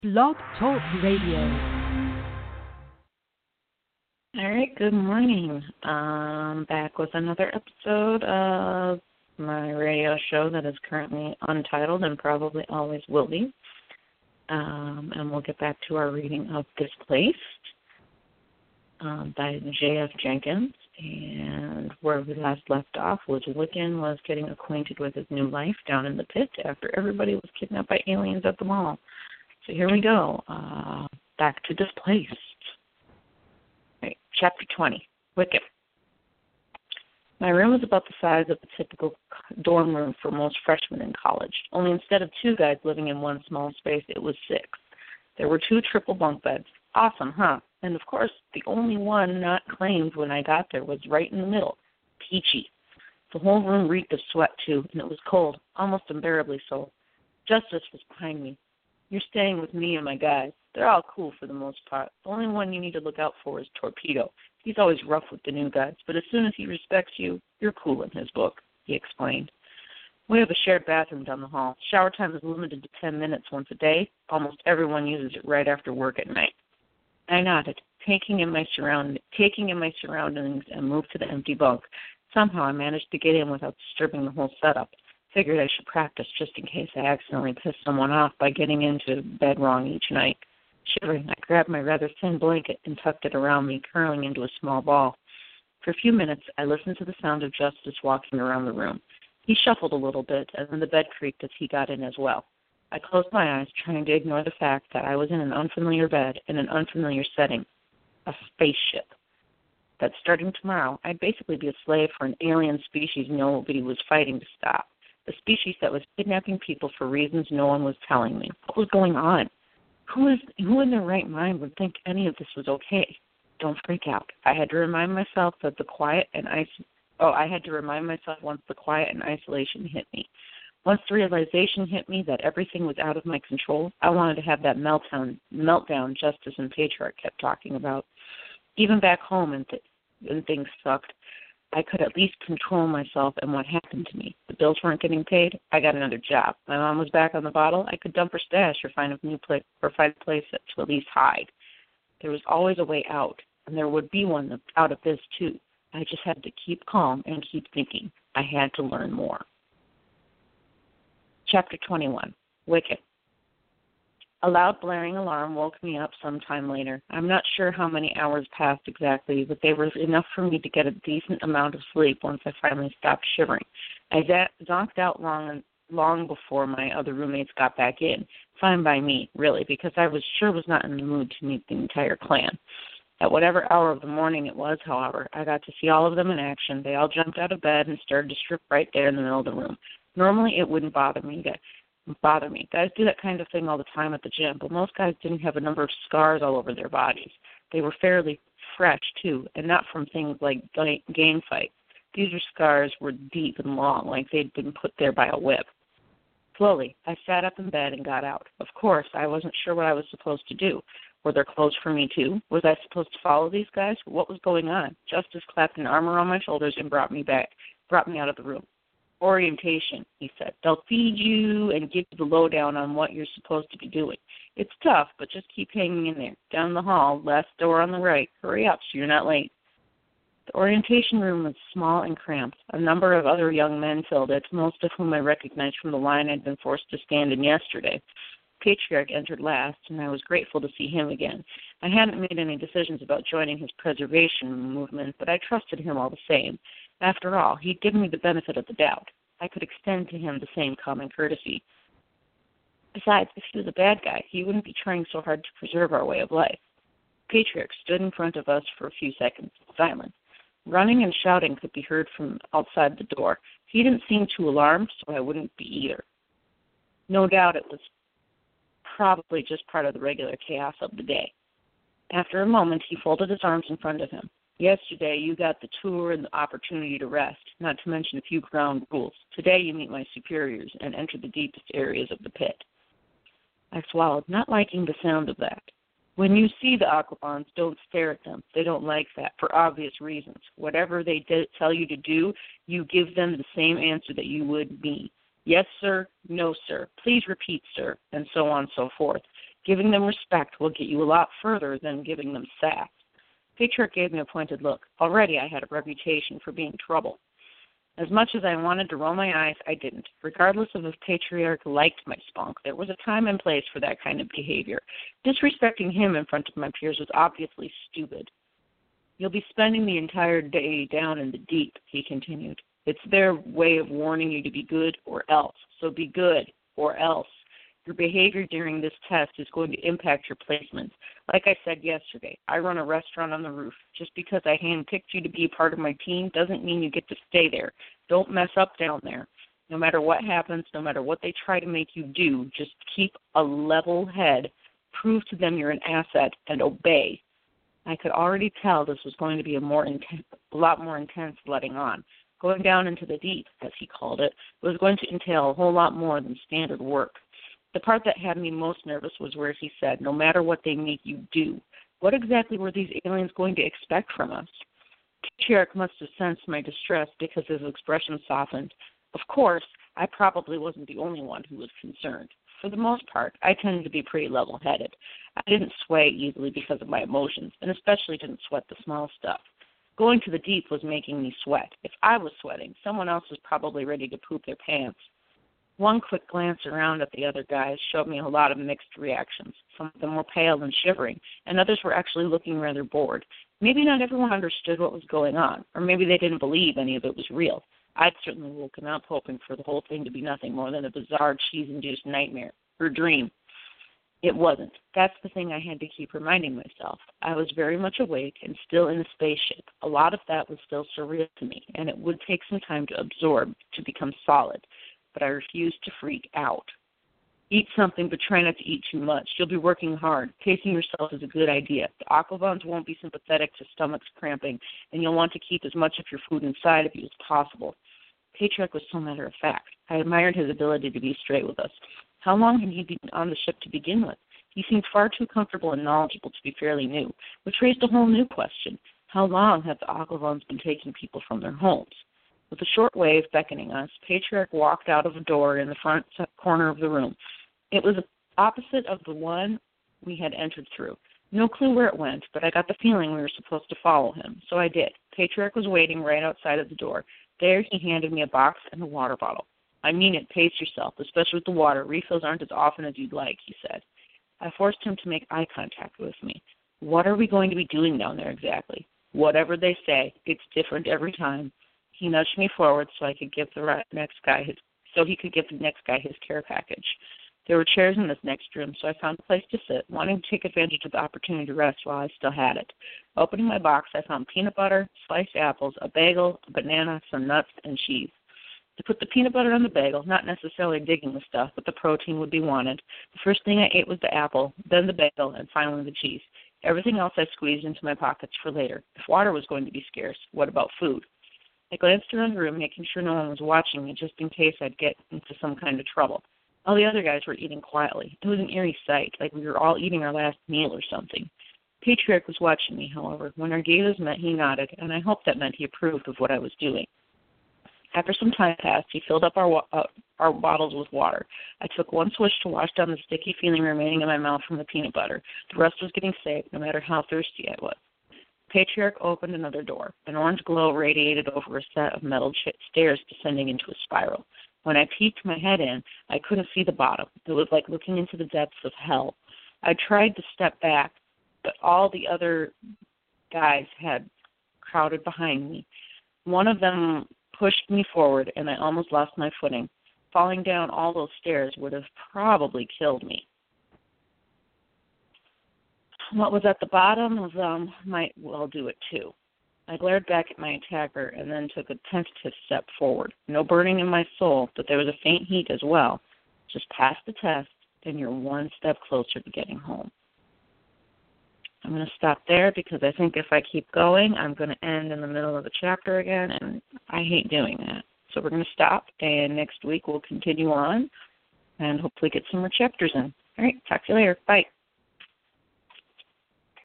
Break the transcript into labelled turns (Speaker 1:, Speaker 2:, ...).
Speaker 1: Blog Talk Radio.
Speaker 2: All right, good morning. Back with another episode of my radio show that is currently untitled and probably always will be. And we'll get back to our reading of Displaced by J.F. Jenkins. And where we last left off was Wiccan was getting acquainted with his new life down in the pit after everybody was kidnapped by aliens at the mall. So here we go. Back to Displaced. Right, Chapter 20, Wiccan. My room was about the size of the typical dorm room for most freshmen in college, only instead of 2 guys living in one small space, it was 6. There were 2 triple bunk beds. Awesome, huh? And of course, the only one not claimed when I got there was right in the middle, Peachy. The whole room reeked of sweat, too, and it was cold, almost unbearably so. Justice was behind me. You're staying with me and my guys. They're all cool for the most part. The only one you need to look out for is Torpedo. He's always rough with the new guys, but as soon as he respects you, you're cool in his book, he explained. We have a shared bathroom down the hall. Shower time is limited to 10 minutes once a day. Almost everyone uses it right after work at night. I nodded, taking in my surroundings and moved to the empty bunk. Somehow I managed to get in without disturbing the whole setup. Figured I should practice just in case I accidentally pissed someone off by getting into bed wrong each night. Shivering, I grabbed my rather thin blanket and tucked it around me, curling into a small ball. For a few minutes, I listened to the sound of Justice walking around the room. He shuffled a little bit, and then the bed creaked as he got in as well. I closed my eyes, trying to ignore the fact that I was in an unfamiliar bed in an unfamiliar setting, a spaceship. That starting tomorrow, I'd basically be a slave for an alien species nobody was fighting to stop. The species that was kidnapping people for reasons no one was telling me. What was going on? Who in their right mind would think any of this was okay? Don't freak out. I had to remind myself once the quiet and isolation hit me. Once the realization hit me that everything was out of my control, I wanted to have that meltdown Justice and Patriarch kept talking about. Even back home and things sucked, I could at least control myself and what happened to me. The bills weren't getting paid. I got another job. My mom was back on the bottle. I could dump her stash or find a place to at least hide. There was always a way out, and there would be one out of this too. I just had to keep calm and keep thinking. I had to learn more. Chapter 21, Wiccan. A loud blaring alarm woke me up sometime later. I'm not sure how many hours passed exactly, but they were enough for me to get a decent amount of sleep once I finally stopped shivering. I zonked out long before my other roommates got back in. Fine by me, really, because I was not in the mood to meet the entire clan. At whatever hour of the morning it was, however, I got to see all of them in action. They all jumped out of bed and started to strip right there in the middle of the room. Normally it wouldn't bother me. Guys do that kind of thing all the time at the gym, but most guys didn't have a number of scars all over their bodies. They were fairly fresh, too, and not from things like gang fights. These scars were deep and long, like they'd been put there by a whip. Slowly, I sat up in bed and got out. Of course, I wasn't sure what I was supposed to do. Were there clothes for me, too? Was I supposed to follow these guys? What was going on? Justice clapped an arm around my shoulders and brought me out of the room. Orientation, he said. They'll feed you and give you the lowdown on what you're supposed to be doing. It's tough, but just keep hanging in there. Down the hall, last door on the right. Hurry up so you're not late. The orientation room was small and cramped. A number of other young men filled it, most of whom I recognized from the line I'd been forced to stand in yesterday. Patriarch entered last, and I was grateful to see him again. I hadn't made any decisions about joining his preservation movement, but I trusted him all the same. After all, he'd given me the benefit of the doubt. I could extend to him the same common courtesy. Besides, if he was a bad guy, he wouldn't be trying so hard to preserve our way of life. Patriarch stood in front of us for a few seconds, silent. Running and shouting could be heard from outside the door. He didn't seem too alarmed, so I wouldn't be either. No doubt it was probably just part of the regular chaos of the day. After a moment, he folded his arms in front of him. Yesterday, you got the tour and the opportunity to rest, not to mention a few ground rules. Today, you meet my superiors and enter the deepest areas of the pit. I swallowed, not liking the sound of that. When you see the Aquabons, don't stare at them. They don't like that, for obvious reasons. Whatever they tell you to do, you give them the same answer that you would me. Yes, sir. No, sir. Please repeat, sir, and so on and so forth. Giving them respect will get you a lot further than giving them sass. Patriarch gave me a pointed look. Already I had a reputation for being trouble. As much as I wanted to roll my eyes, I didn't. Regardless of if Patriarch liked my spunk, there was a time and place for that kind of behavior. Disrespecting him in front of my peers was obviously stupid. You'll be spending the entire day down in the deep, he continued. It's their way of warning you to be good or else. So be good or else. Your behavior during this test is going to impact your placements. Like I said yesterday, I run a restaurant on the roof. Just because I handpicked you to be a part of my team doesn't mean you get to stay there. Don't mess up down there. No matter what happens, no matter what they try to make you do, just keep a level head, prove to them you're an asset, and obey. I could already tell this was going to be a lot more intense letting on. Going down into the deep, as he called it, was going to entail a whole lot more than standard work. The part that had me most nervous was where he said, no matter what they make you do. What exactly were these aliens going to expect from us? Patriarch must have sensed my distress because his expression softened. Of course, I probably wasn't the only one who was concerned. For the most part, I tended to be pretty level-headed. I didn't sway easily because of my emotions, and especially didn't sweat the small stuff. Going to the deep was making me sweat. If I was sweating, someone else was probably ready to poop their pants. One quick glance around at the other guys showed me a lot of mixed reactions. Some of them were pale and shivering, and others were actually looking rather bored. Maybe not everyone understood what was going on, or maybe they didn't believe any of it was real. I'd certainly woken up hoping for the whole thing to be nothing more than a bizarre cheese-induced nightmare, or dream. It wasn't. That's the thing I had to keep reminding myself. I was very much awake and still in a spaceship. A lot of that was still surreal to me, and it would take some time to absorb, to become solid. But I refused to freak out. Eat something, but try not to eat too much. You'll be working hard. Pacing yourself is a good idea. The Aquavons won't be sympathetic to stomachs cramping, and you'll want to keep as much of your food inside of you as possible. Patriarch was so matter of fact. I admired his ability to be straight with us. How long had he been on the ship to begin with? He seemed far too comfortable and knowledgeable to be fairly new, which raised a whole new question. How long have the Aquavons been taking people from their homes? With a short wave beckoning us, Patriarch walked out of a door in the front corner of the room. It was opposite of the one we had entered through. No clue where it went, but I got the feeling we were supposed to follow him, so I did. Patriarch was waiting right outside of the door. There he handed me a box and a water bottle. I mean it, pace yourself, especially with the water. Refills aren't as often as you'd like, he said. I forced him to make eye contact with me. What are we going to be doing down there exactly? Whatever they say, it's different every time. He nudged me forward so he could give the next guy his care package. There were chairs in this next room, so I found a place to sit, wanting to take advantage of the opportunity to rest while I still had it. Opening my box, I found peanut butter, sliced apples, a bagel, a banana, some nuts, and cheese. To put the peanut butter on the bagel, not necessarily digging the stuff, but the protein would be wanted. The first thing I ate was the apple, then the bagel, and finally the cheese. Everything else I squeezed into my pockets for later. If water was going to be scarce, what about food? I glanced around the room, making sure no one was watching me, just in case I'd get into some kind of trouble. All the other guys were eating quietly. It was an eerie sight, like we were all eating our last meal or something. Patriarch was watching me, however. When our gazes met, he nodded, and I hoped that meant he approved of what I was doing. After some time passed, he filled up our bottles with water. I took one swish to wash down the sticky feeling remaining in my mouth from the peanut butter. The rest was getting saved, no matter how thirsty I was. Patriarch opened another door. An orange glow radiated over a set of metal stairs descending into a spiral. When I peeked my head in, I couldn't see the bottom. It was like looking into the depths of hell. I tried to step back, but all the other guys had crowded behind me. One of them pushed me forward, and I almost lost my footing. Falling down all those stairs would have probably killed me. What was at the bottom of them might well do it too. I glared back at my attacker and then took a tentative step forward. No burning in my soul, but there was a faint heat as well. Just pass the test, and you're one step closer to getting home. I'm going to stop there because I think if I keep going, I'm going to end in the middle of the chapter again, and I hate doing that. So we're going to stop, and next week we'll continue on and hopefully get some more chapters in. All right, talk to you later. Bye.